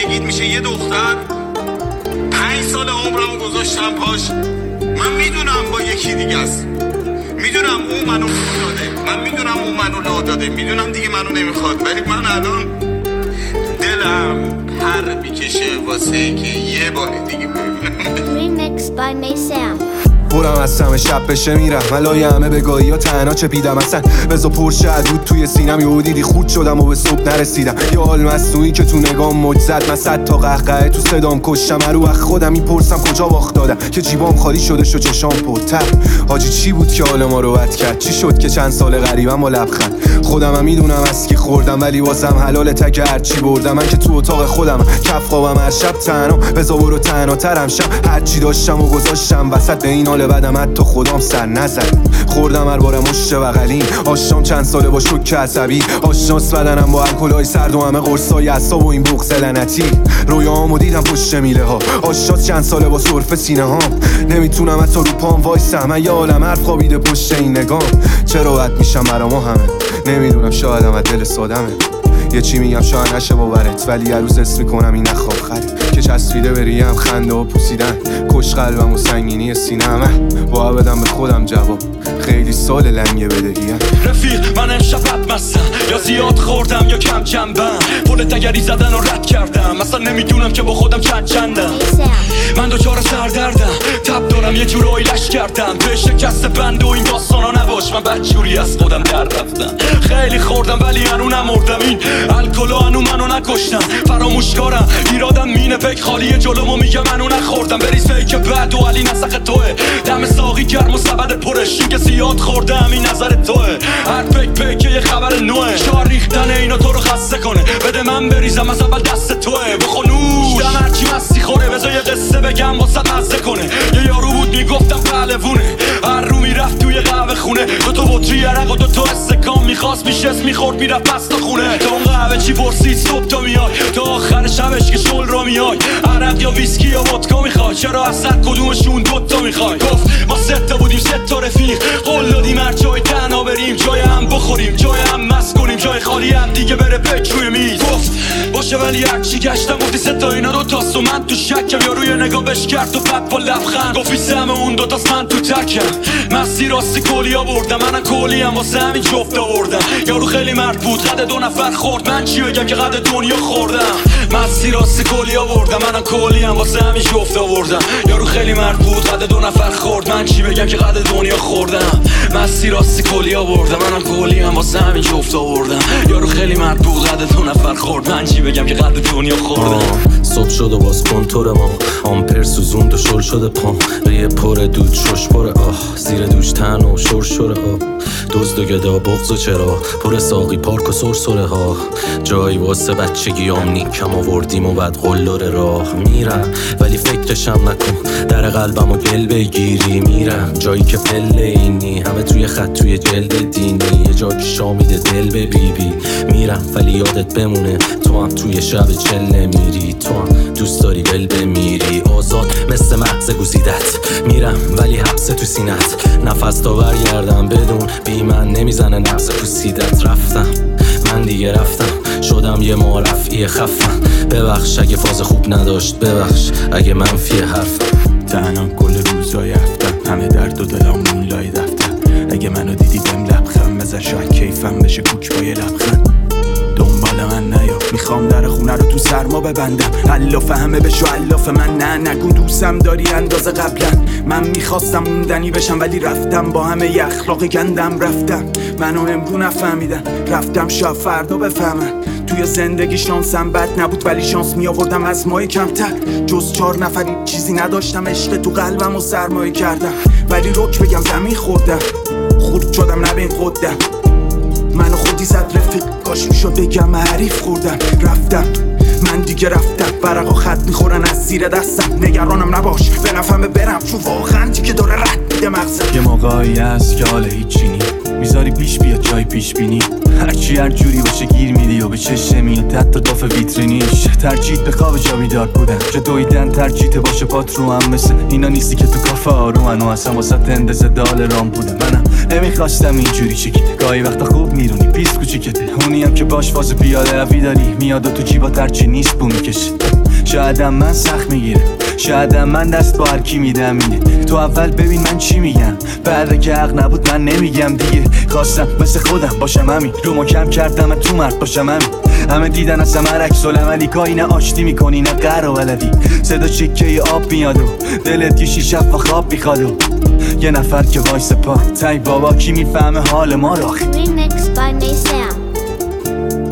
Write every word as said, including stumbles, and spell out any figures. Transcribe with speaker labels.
Speaker 1: بچگیت میشه یه دختر. پنج سال عمرم گذاشتم پاش. من میدونم با یکی دیگه است، میدونم اون منو داده، من میدونم اون منو لا داده، میدونم دیگه منو نمیخواد، ولی من الان دلم پر میکشه واسه که یه بار دیگه ببینم.
Speaker 2: Remixed by Maysam.
Speaker 3: پرم از همه شب بشه میرم ملای همه بگاهی یا تنها چپیدم اصلا بزا پرشه عدود توی سینم یهو دیدی خود شدم و به صبح نرسیدم. یه حال مصنوعی که تو نگام موج زد، من صد تا قهقه تو صدام کشتم. هر وقت خودم میپرسم کجا باخت دادم که جیبام خالی شده شو چشام پرتر. حاجی چی بود که حال ما رو بد کرد؟ چی شد که چند سال غریبم با لبخند؟ خودم هم میدونم از کی خوردم ولی واسم حلاله تک هر چی بردم. من که تو اتاق خودم کف خوابم هر شب تنها، بزا برو تنها ترم شم. هر چی داشتم و گذاشتم وسط به این حال بعدم حتی خودم سر نزد. خوردم هر بارم مشت بغلین، آشام چند ساله با شوک عصبی، آشناس بدنم با الکلای سرد و همه قرصای عصب و این بغض لعنتی. رویاهامو دیدم پشت میله ها، آشناس چند ساله با سرفه سینه ها. نمیتونم حتی رو پام وایسم، من یه عالم حرف خوابیده پشت این نگام. چرا بد میشم برا ما همه؟ نمیدونم، شایدم از دل سادمه. یه چی میگم شاید نشه باورت، ولی هر روز حس میکنم این نخواب خره که چسبیده بریم خنده و پوسیدن. کش قلبم و سنگینی سینه‌مه، با بدم به خودم جواب خیلی سال لنگه بدهیم.
Speaker 4: رفیق من امشب بد مستم، یا زیاد خوردم یا کم جنبم. پل تگری زدن و رد کردم، اصلا نمیدونم که با خودم چند چندم. من دوچار سردردم، تب دارم یه جورایی لش کردم. به شکست بند و این داستانا نباش، من بدجوری از خودم در رفتم. خیلی خوردم ولی هنو نمردم، این الکلا هنو منو نکشتم. فراموشکارم ایرادم مینه پک خالیه جلومو میگه منو نخوردم. بریز فیک بد و علی نسخ توه، دم ساقی گرم و سبد پرش. این که زیاد خوردم این نظر توه، هر پک پک یه خبر نوه. شار ریختن اینا تو رو خسته کنه، بده من بریزم از اول دست توه. بخونوش دم هرچی مستی خوره، بذار یه قصه بگم واسه مزه کنه. یه یارو بود میگفتم پهلوونه، هر رو میرفت توی قهوه خونه. دو تا بطری عرق و دو تا استکان میخواست میشست میخورد میرفت پس تا خونه. تا اون قهوه چی پرسید صبح تا میای، تا آخر شبش که شل رو میای. عرق یا ویسکی یا ودکا میخوای، چرا از صد کدومشون دوتا میخوای؟ گفت ما سه تا بودیم سه تا رفیق، قول دادیم هر جای تنها بریم، جای هم بخوریم جای هم مست کنیم، جای خالی هم دیگه بره پک روی میز. گفت باشه ولی هرچی گشتم گفتی سه تا اینا دو تاست و من تو شکم. یا روی نگاه بش کرد و بعد با لبخند گفتی سهم اون دو تاست من تو تکم. مستی راستی کلیا بردم، منم کلیم واسه همین جفت آوردم. یارو خیلی مرد بود قد دو نفر خورد، من چی بگم که قد دنیا خوردم. مستی راستی کلیا بردم، منم کلیم واسه همین جفت آوردم. یارو خیلی مرد بود قد دو نفر خورد، من چی بگم که قد دنیا خوردم. مستی راستی کلیا بردم، منم کلیم واسه همین جفت آوردم. یارو خیلی مرد بود قد دو نفر خورد، من چی بگم که قد دنیا خوردم.
Speaker 5: صبح شد و باز کنتور ما، آمپر سوزوند و شل شده پام. ریه پر دود شش پر آه، زیر دوش تن و شور شور آب. دزد و گدا بغض و چرا پر ساقی پارک و سرسره ها. جایی واسه بچگیام نیکم آوردیم و بعد قلدر راه میرم، ولی فکرشم نکن در قلبم و گل بگیری. میرم جایی که پله اینی، همه توی خط توی جلد دینی. یه جا که شامیده دل به بی بی. میرم ولی یادت بمونه تو هم توی شب چله میری، تو هم دوست داری ول بمیری. آزاد مثل مغز گزیدت، میرم ولی حبس تو سینت. نفس تا برگردم بدون بی من نمیزنه نفس پوسیدت. رفتم من دیگه رفتم، شدم یه معرفی خفم. ببخش اگه فاز خوب نداشت، ببخش اگه منفی حرفم.
Speaker 6: تنها کل روزای هفتم، همه درد و دلم مولای دفتر. اگه منو دیدی بهم لبخند بزن، شاید کیفم بشه کوک با یه لبخند. دنبال من نیا، میخوام در خونه رو تو سرما ببندم. الاف همه بشو الاف من، نه نگو دوستم داری اندازه قبلا. من میخواستم موندنی بشم ولی رفتم، با همه ی اخلاق گندم رفتم. منو امرو نفهمیدن، رفتم شاید فردا بفهمن. توی زندگی شانسم بد نبود ولی شانس می آوردم از مای کمتر. جز چهار نفری چیزی نداشتم، عشق تو قلبم و سرمایه کردم. ولی روک بگم زمین خوردم، خورد شدم نبین خودم. منو خودی زد رفیق، کاش میشد بگم حریف خوردم. رفتم من دیگه رفتم، برقا خط میخورن از زیر دستم. نگرانم نباش به نفهم برم، چون واقعا دیگه داره رد میده مغزم. یه موقعی هست که حال هیچی نی، میذاری پیش بیاد جای پیش بینی، هرچی هر جوری باشه گیر میدی و به چشم میاد حتی داف ویترینیش. ترجیت به خواب جا بیدار بودن، جا دویدن ترجیت باشه پات رو هم، مثل اینا نیستی که تو کافه آرومن و اصلا واسه تندز دال رام بودن. منم نمیخواستم اینجوری چکی، گاهی وقتا خوب میرونی پیس کوچیکته، اونی هم که باش فاز پیاده روی داری میاد و تو جیبا ترچی نیست بو میکشه. شایدم من سخت میگیره، شایدم من دست با هر کی میدم اینه، تو اول ببین من چی میگم، بعد که حق نبود من نمیگم دیگه. خواستم مثل خودم باشم همین، رو ما کم کردم تو مرد باشم همین، همه دیدن از همه عکس العملی، کاری نه آشتی میکنی نه قر و ولدی، صدا چکه آب میاد و دلت یه شیشه و خواب میخواد و یه نفر که وایس پا تای بابا کی میفهمه حال ما رو.
Speaker 2: Remixed by Maysam.